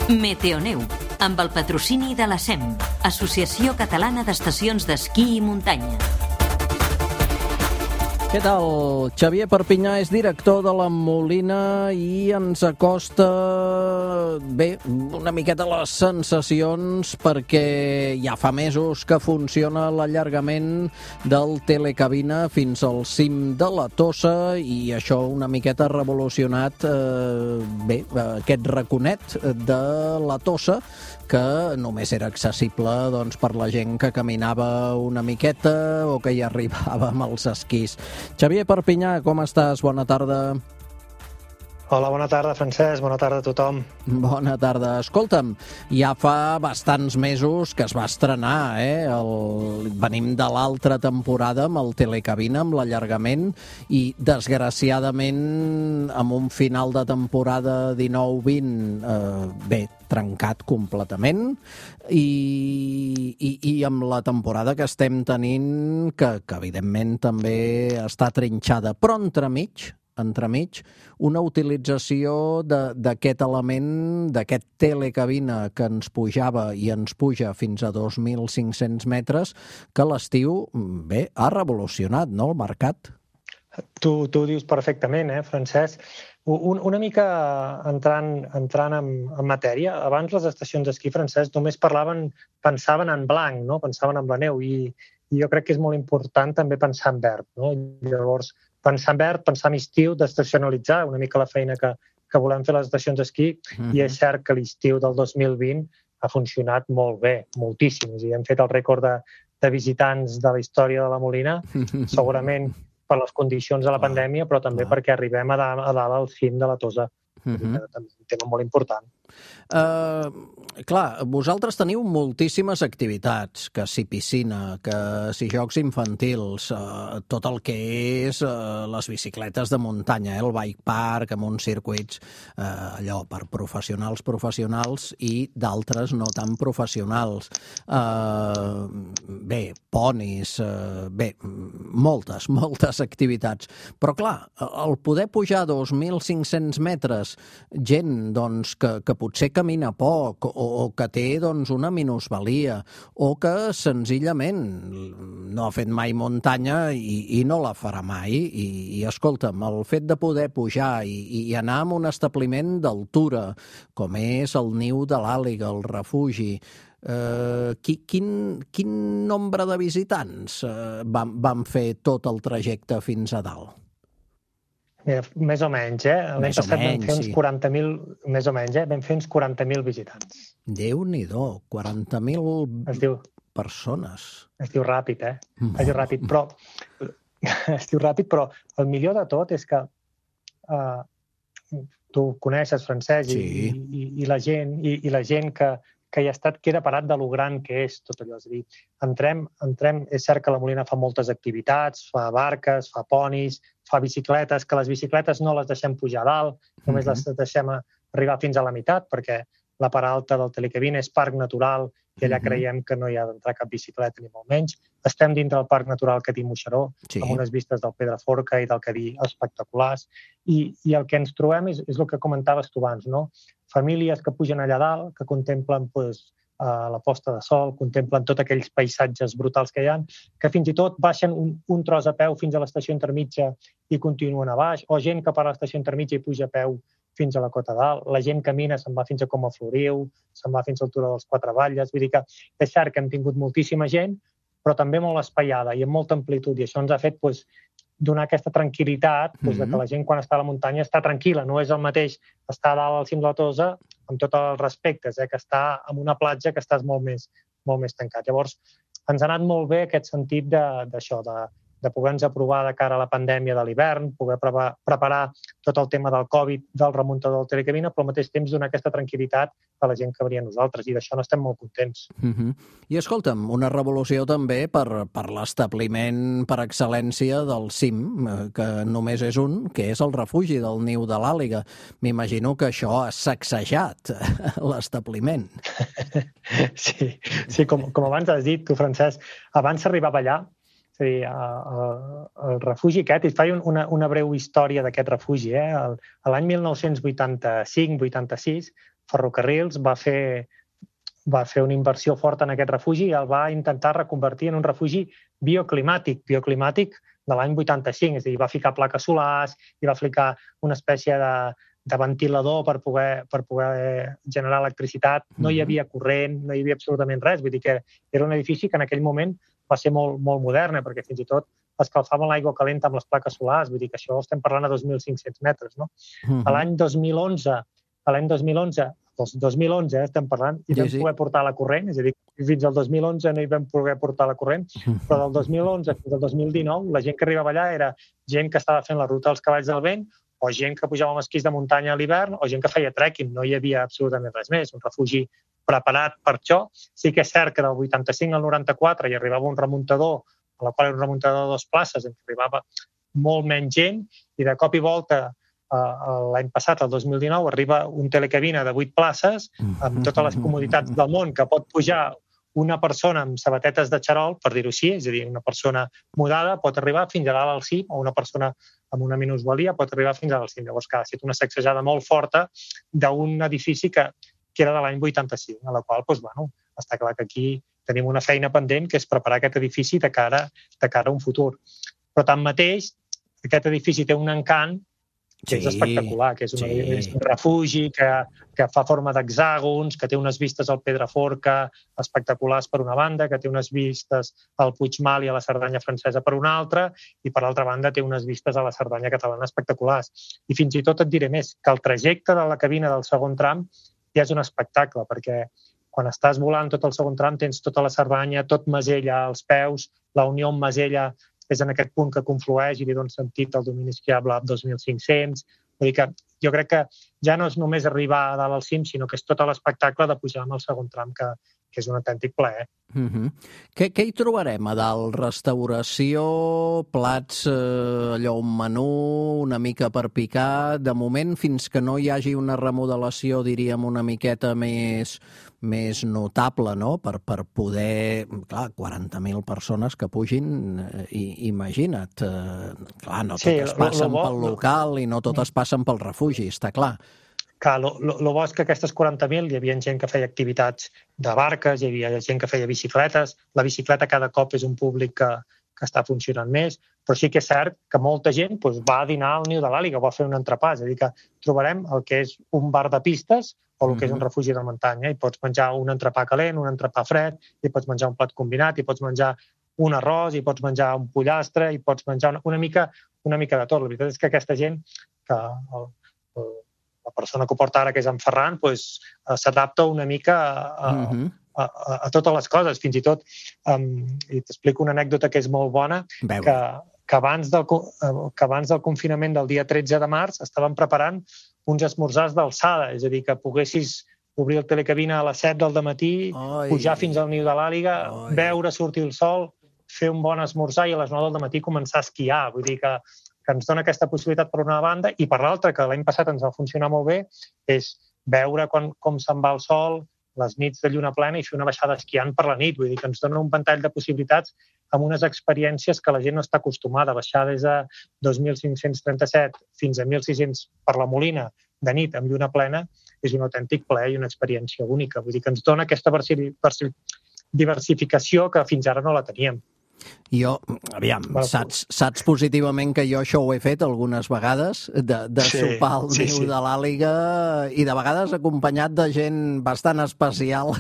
Meteoneu, amb el patrocini de la SEM, Associació Catalana d'Estacions d'Esquí i Muntanya. Què tal? Xavier Perpinyà és director de la Molina i ens acosta una miqueta les sensacions perquè ja fa mesos que funciona l'allargament del telecabina fins al cim de la Tossa i això una miqueta ha revolucionat aquest raconet de la Tossa que només era accessible per la gent que caminava una miqueta o que hi arribava amb els esquís. Xavier Perpinyà, com estàs? Bona tarda. Hola, bona tarda, Francesc. Bona tarda a tothom. Bona tarda. Escolta'm, ja fa bastants mesos que es va estrenar, Venim de l'altra temporada amb el telecabina, amb l'allargament, i desgraciadament amb un final de temporada 19-20, trencat completament, i amb la temporada que estem tenint, que evidentment també està trinxada, però entremig, una utilització d'aquest element, d'aquest telecabina que ens pujava i ens puja fins a 2.500 metres, que a l'estiu, ha revolucionat, no, el mercat? Tu ho dius perfectament, Francesc? Una mica entrant en matèria, abans les estacions d'esquí, Francesc, només pensaven en blanc, no? Pensaven en la neu, i jo crec que és molt important també pensar en verd, no? Llavors, pensar en verd, pensar en estiu, d'estacionalitzar una mica la feina que volem fer a les estacions d'esquí, i és cert que l'estiu del 2020 ha funcionat molt bé, moltíssim. I hem fet el rècord de visitants de la història de la Molina, segurament per les condicions de la pandèmia, però també perquè arribem a dalt al cim de la Tossa. També un tema molt important. Clar, vosaltres teniu moltíssimes activitats, que si piscina, que si jocs infantils, tot el que és les bicicletes de muntanya, el bike park, amb uns circuits allò per professionals i d'altres no tan professionals. Ponis, moltes activitats. Però clar, el poder pujar 2.500 metres, gent que potser camina poc o que té una minusvalia o que senzillament no ha fet mai muntanya i no la farà mai. I escolta'm, el fet de poder pujar i anar a un establiment d'altura, com és el niu de l'Àliga, el refugi, quin nombre de visitants van fer tot el trajecte fins a dalt? Més o menys, L'any passat vam fer uns 40.000, més o menys, vam fer uns 40.000 visitants. Déu-n'hi-do, 40.000 persones. Es diu ràpid, Es diu ràpid, però el millor de tot és que tu coneixes, Francesc, i la gent que hi ha estat queda parat de lo gran que és tot allò. És a dir, entrem, és cert que la Molina fa moltes activitats, fa barques, fa ponis, fa bicicletes, que les bicicletes no les deixem pujar a dalt, només les deixem arribar fins a la meitat, perquè la part alta del telecabina és parc natural i allà creiem que no hi ha d'entrar cap bicicleta ni molt menys. Estem dintre del parc natural Cadí Moixeró, amb unes vistes del Pedraforca i del Cadí espectaculars, i el que ens trobem és el que comentaves tu abans, no? Famílies que pugen allà dalt, que contemplen la posta de sol, contemplen tots aquells paisatges brutals que hi ha, que fins i tot baixen un tros a peu fins a l'estació intermitja i continuen a baix, o gent que per a l'estació intermitja i puja a peu fins a la cota dalt, la gent camina, se'n va fins a Coma Floriu, se'n va fins al Turó dels Quatre Batlles, vull dir que és cert que hem tingut moltíssima gent, però també molt espaiada i amb molta amplitud, i això ens ha fet donar aquesta tranquil·litat de que la gent quan està a la muntanya està tranquil·la, no és el mateix estar a dalt al cim de la Tossa, amb tots els respectes, que estar en una platja que estàs molt més tancat. Llavors, ens ha anat molt bé aquest sentit d'això, de poder-nos aprovar de cara a la pandèmia de l'hivern, poder preparar tot el tema del Covid, del remuntador del telecabina, però al mateix temps donar aquesta tranquil·litat a la gent que venia a nosaltres, i d'això n'estem molt contents. I escolta'm, una revolució també per l'establiment per excel·lència del cim, que només és un, que és el refugi del niu de l'Àliga. M'imagino que això ha sacsejat l'establiment. Sí, com abans has dit tu, Francesc, abans s'arribava allà. És a dir, el refugi aquest, i et faig una breu història d'aquest refugi. L'any 1985-86 Ferrocarrils va fer una inversió forta en aquest refugi i el va intentar reconvertir en un refugi bioclimàtic de l'any 85, és a dir, va ficar plaques solars i va ficar una espècie de ventilador per poder generar electricitat. No hi havia corrent, no hi havia absolutament res. Vull dir que era un edifici que en aquell moment va ser molt, molt modern, perquè fins i tot escalfaven l'aigua calenta amb les plaques solars. Vull dir que això estem parlant de 2.500 metres. No? L'any 2011, estem parlant, i vam poder portar la corrent, és a dir, fins al 2011 no hi vam poder portar la corrent, però del 2011 fins al 2019 la gent que arribava allà era gent que estava fent la ruta dels cavalls del vent, o gent que pujava amb esquís de muntanya a l'hivern, o gent que feia trekking. No hi havia absolutament res més. Un refugi preparat per això. Sí que és cert que del 85 al 94 hi arribava un remuntador, a la qual era un remuntador de 2 places, en què arribava molt menys gent, i de cop i volta l'any passat, el 2019, arriba un telecabina de 8 places amb totes les comoditats del món, que pot pujar una persona amb sabatetes de xarol, per dir-ho així, és a dir, una persona mudada pot arribar fins a dalt al cim, o una persona amb una minusvalia pot arribar fins al cim. Llavors, que ha estat una sacsejada molt forta d'un edifici que era de l'any 85, a la qual, està clar que aquí tenim una feina pendent, que és preparar aquest edifici de cara a un futur. Però tanmateix, aquest edifici té un encant que és espectacular, que és un refugi que fa forma d'hexàgons, que té unes vistes al Pedraforca espectaculars per una banda, que té unes vistes al Puigmal i a la Cerdanya francesa per una altra, i per l'altra banda té unes vistes a la Cerdanya catalana espectaculars. I fins i tot et diré més, que el trajecte de la cabina del segon tram ja és un espectacle, perquè quan estàs volant tot el segon tram tens tota la Cerdanya, tot Masella als peus, la Unió amb Masella és en aquest punt que conflueix i li dona sentit al domini esquiable a 2.500. Vull dir que jo crec que ja no és només arribar a dalt al cim, sinó que és tot l'espectacle de pujar amb el segon tram, que és un autèntic plaer. Què hi trobarem a dalt? Restauració, plats, allò, un menú, una mica per picar? De moment, fins que no hi hagi una remodelació, diríem, una miqueta més notable, no? Per poder... Clar, 40.000 persones que pugin, imagina't. Clar, no totes passen pel local i no totes passen pel refugi, està clar. Clar, el bo és que aquestes 40.000 hi havia gent que feia activitats de barques, hi havia gent que feia bicicletes. La bicicleta cada cop és un públic que està funcionant més, però sí que és cert que molta gent va a dinar al niu de l'àliga o va a fer un entrepà. És a dir, que trobarem el que és un bar de pistes o el que és un refugi de muntanya. I pots menjar un entrepà calent, un entrepà fred, i pots menjar un plat combinat, i pots menjar un arròs, i pots menjar un pollastre, i pots menjar una mica de tot. La veritat és que aquesta gent, que la persona que ho porta ara, que és en Ferran, s'adapta una mica a totes les coses. Fins i tot, i t'explico una anècdota que és molt bona, que abans del confinament del dia 13 de març estaven preparant uns esmorzars d'alçada, és a dir, que poguessis obrir el telecabina a les 7 del matí, pujar fins al niu de l'àliga, veure sortir el sol, fer un bon esmorzar i a les 9 del matí començar a esquiar. Vull dir que ens dona aquesta possibilitat per una banda, i per l'altra, que l'any passat ens va funcionar molt bé, és veure com se'n va el sol, les nits de lluna plena, i fer una baixada esquiant per la nit. Vull dir que ens dona un ventall de possibilitats amb unes experiències que la gent no està acostumada. Baixar des de 2.537 fins a 1.600 per la Molina de nit amb lluna plena és un autèntic plaer i una experiència única. Vull dir que ens dona aquesta diversificació que fins ara no la teníem. Jo, aviam, saps positivament que jo això ho he fet algunes vegades, de sopar al niu de l'àliga, i de vegades acompanyat de gent bastant especial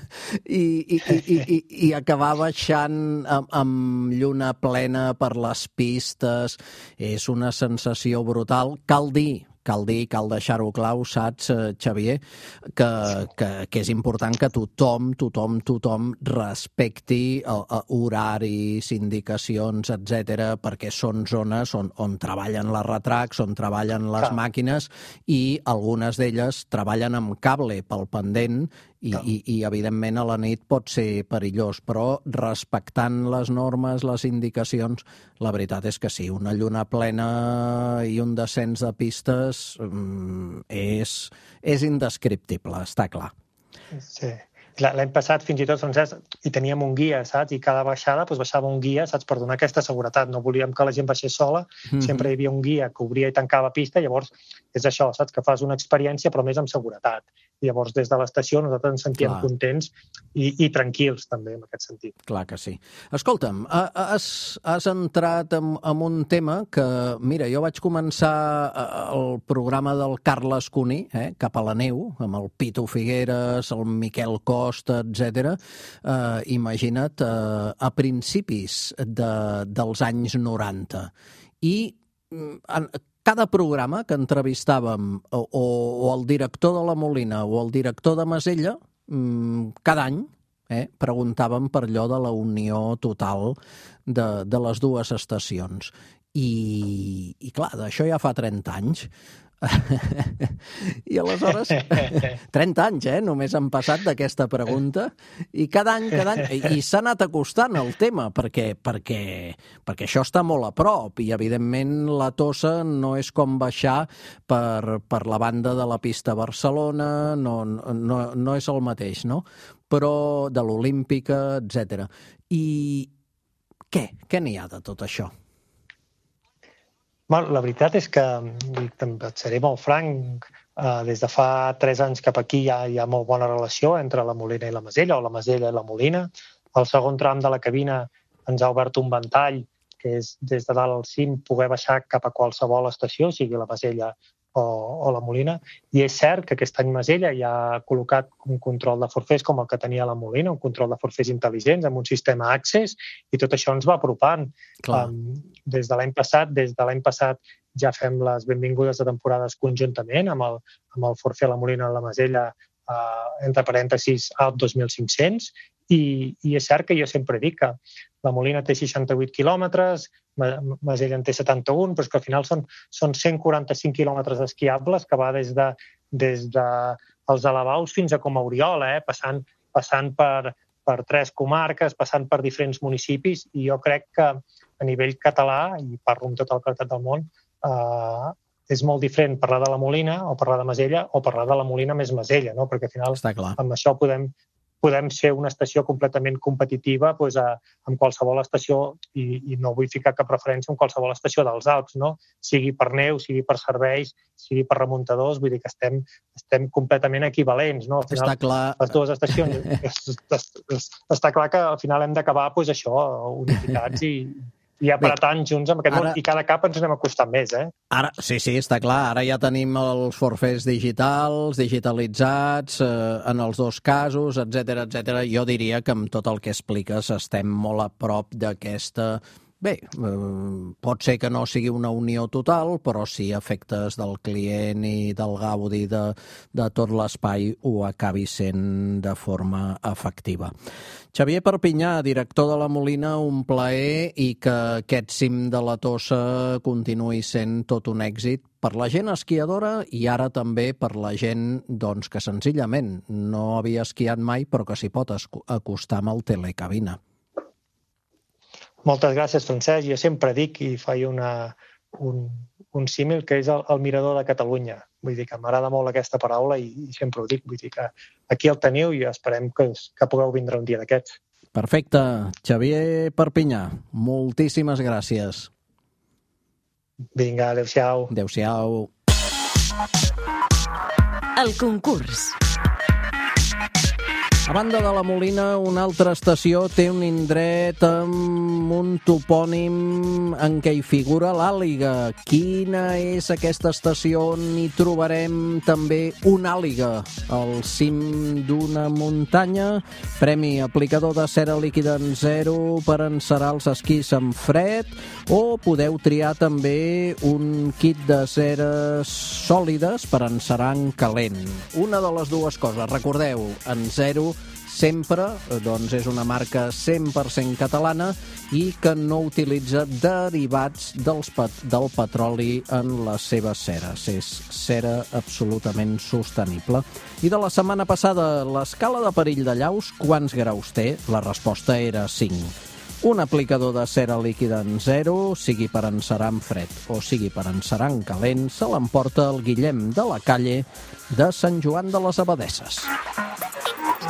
i acabar baixant amb lluna plena per les pistes. És una sensació brutal. Cal deixar-ho clar, saps, Xavier, que és important que tothom respecti horaris, indicacions, etc., perquè són zones on treballen les retracs, on treballen les màquines, i algunes d'elles treballen amb cable pel pendent, i evidentment a la nit pot ser perillós, però respectant les normes, les indicacions, la veritat és que sí, una lluna plena i un descens de pistes és indescriptible, està clar. Sí. L'any passat, fins i tot, Francesc, hi teníem un guia, saps? I cada baixada baixava un guia, saps? Per donar aquesta seguretat. No volíem que la gent baixés sola, sempre hi havia un guia que obria i tancava pista, llavors és això, saps? Que fas una experiència, però més amb seguretat. I llavors, des de l'estació, nosaltres ens sentíem contents i tranquils, també, en aquest sentit. Clar que sí. Escolta'm, has entrat en un tema que, mira, jo vaig començar el programa del Carles Cuní, Cap a la neu, amb el Pitu Figueres, el Miquel Costa, etc. Imagina't, a principis dels anys 90. I cada programa que entrevistàvem o el director de la Molina o el director de Masella, cada any preguntàvem per allò de la unió total de les dues estacions. I clar, d'això ja fa 30 anys. I aleshores 30 anys, només han passat d'aquesta pregunta, i cada any i s'ha anat acostant el tema perquè això està molt a prop, i evidentment la Tossa no és com baixar per la banda de la pista Barcelona, no és el mateix, no? Però de l'Olímpica, etc. I què n'hi ha de tot això? La veritat és que, et seré molt franc, des de fa 3 anys cap aquí hi ha molt bona relació entre la Molina i la Masella, o la Masella i la Molina. El segon tram de la cabina ens ha obert un ventall, que és des de dalt al cim poder baixar cap a qualsevol estació, sigui la Masella o la Molina. I és cert que aquest any Masella ja ha col·locat un control de forfers com el que tenia la Molina, un control de forfers intel·ligents amb un sistema Access, i tot això ens va apropant. Des de l'any passat ja fem les benvingudes de temporades conjuntament amb el forfer a la Molina i la Masella, entre parèntesis, Out 2500, i és cert que jo sempre dic que la Molina té 68 quilòmetres, Masella en té 71, però és que al final són 145 quilòmetres esquiables que va des dels Alabaus fins a Coma Oriol, passant per 3 comarques, passant per diferents municipis, i jo crec que a nivell català, i parlo amb tot el claredat del món, és molt diferent parlar de la Molina o parlar de Masella o parlar de la Molina més Masella, no? Perquè al final amb això podem ser una estació completament competitiva amb qualsevol estació, i no vull ficar cap referència, amb qualsevol estació dels Alps, no? Sigui per neu, sigui per serveis, sigui per remuntadors, vull dir que estem completament equivalents, no? Al final, està clar. Les dues estacions, està clar que al final hem d'acabar unificats i apretant junts amb aquest món, i cada cap ens anem acostant més, Ara, sí, està clar. Ara ja tenim els forfers digitalitzats en els dos casos, etc. Jo diria que amb tot el que expliques estem molt a prop d'aquesta... Bé, pot ser que no sigui una unió total, però sí efectes del client i del gaudi de tot l'espai ho acabi sent de forma efectiva. Xavier Perpinyà, director de la Molina, un plaer, i que aquest cim de la Tossa continuï sent tot un èxit per la gent esquiadora i ara també per la gent que senzillament no havia esquiat mai però que s'hi pot acostar amb el telecabina. Moltes gràcies, Francesc. Jo sempre dic, i faig un símil, que és el mirador de Catalunya. Vull dir que m'agrada molt aquesta paraula i sempre ho dic. Vull dir que aquí el teniu i esperem que pugueu vindre un dia d'aquests. Perfecte. Xavier Perpinyà, moltíssimes gràcies. Vinga, adéu-siau. Adéu-siau. El concurs. A banda de la Molina, una altra estació té un indret amb un topònim en què hi figura l'Àliga. Quina és aquesta estació on hi trobarem també una àliga? Al cim d'una muntanya, premi aplicador de cera líquida en 0 per encerar els esquís en fred, o podeu triar també un kit de ceres sòlides per encerar en calent. Una de les dues coses, recordeu, en 0 sempre, és una marca 100% catalana i que no utilitza derivats del petroli en les seves ceres. És cera absolutament sostenible. I de la setmana passada, l'escala de perill de llaus, quants graus té? La resposta era 5. Un aplicador de cera líquida en 0, sigui per encerar en fred o sigui per encerar en calent, se l'emporta el Guillem de la Calle de Sant Joan de les Abadesses.